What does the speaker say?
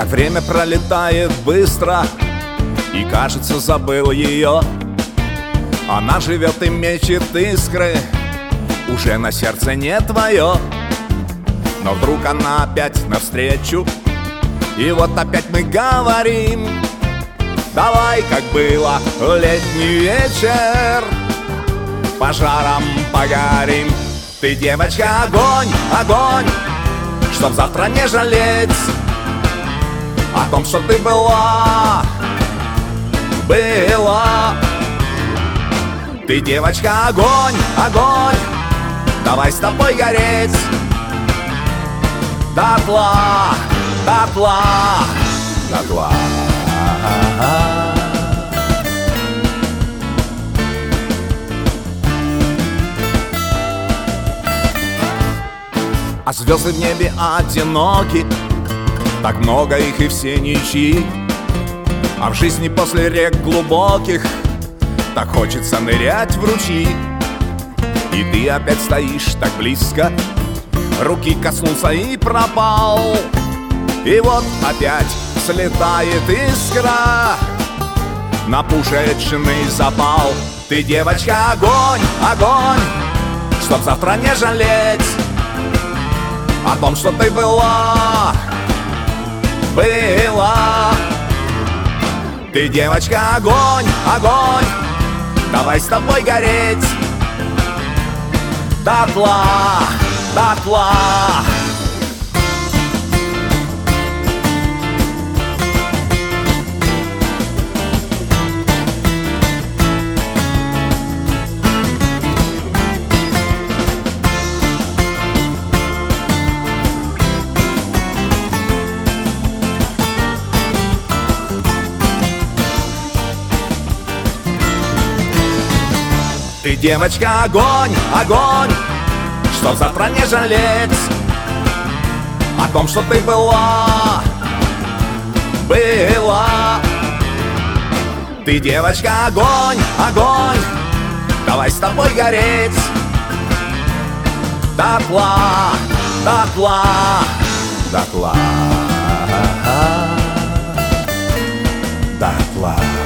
Как время пролетает быстро, и кажется, забыл ее. Она живет и мечет искры, уже на сердце не твое. Но вдруг она опять навстречу, и вот опять мы говорим: давай, как было в летний вечер, пожаром погорим. Ты, девочка, огонь, огонь, чтоб завтра не жалеть о том, что ты была. Ты, девочка, огонь, огонь, давай с тобой гореть дотла, дотла, дотла. А звезды в небе одиноки, так много их и все ничьи. А в жизни после рек глубоких так хочется нырять в ручьи. И ты опять стоишь так близко, руки коснулся и пропал. И вот опять слетает искра на пушечный запал. Ты, девочка, огонь, огонь, чтоб завтра не жалеть о том, что ты была. Ты, девочка, огонь, огонь, давай с тобой гореть дотла, дотла. Ты, девочка, огонь, огонь, чтоб завтра не жалеть о том, что ты была. Ты, девочка, огонь, огонь, давай с тобой гореть дотла, дотла, дотла, дотла.